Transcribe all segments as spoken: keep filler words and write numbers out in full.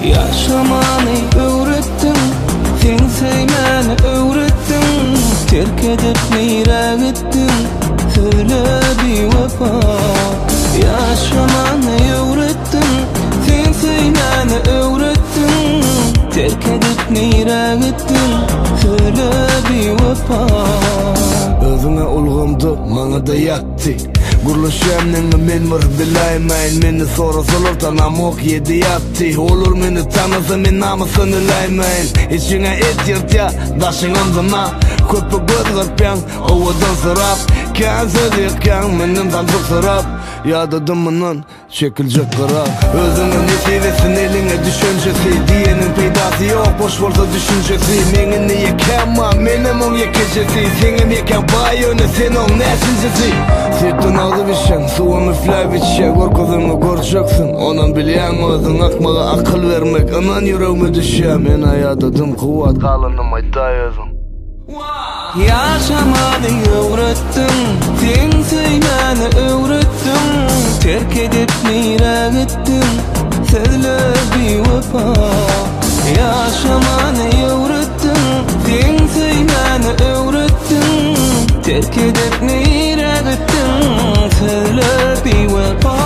Yaşamanı öğrettin, sen sevmeni öğrettin. Terk edip neyre gittin, söyle bir vefa. Yaşamanı öğrettin, sen sevmeni öğrettin. Terk edip neyre gittin, söyle bir vefa. Özüne ulgumdu, mana da yattı. Gurluşamnını men var bilaymayn. Meni sorasalar da namok yedi yattı. Olur meni tanısa men namasını laymayn. İçine et yırtya, daşın omzuna. Köpü göz garpyan, ovadan sırap. Kan söz yıkyan, menin tanıdık sırap. Yadadımının çekilecek kırap. Özünün nesivesin eline düşüncesi. Diyenin peydası yok, boş bolsa düşüncesi. Menin niye kema, menim on yekecesi. Senin yeken bayonu, sen on nesincesi. Sirtin ağzı biçen, suğum üfler bitşe. Korkuzunu göreceksin, onun bilyen özün akmağa akıl vermek. Anan yüreğime düşe, men ayadadım kuvat kalınım ayda özüm. Yaşamanı öğrettin, sen sevmeni öğrettin. Terk edip neyre gittin, söyle bir vefa. Yaşamanı öğrettin, sen sevmeni öğrettin. Terk edip neyre gittin, söyle bir vefa.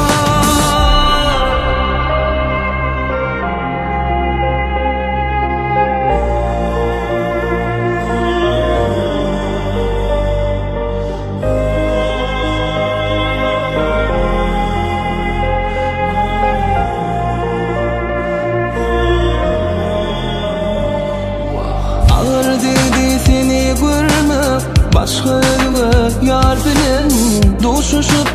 Başka yere yar bilen, doşuşup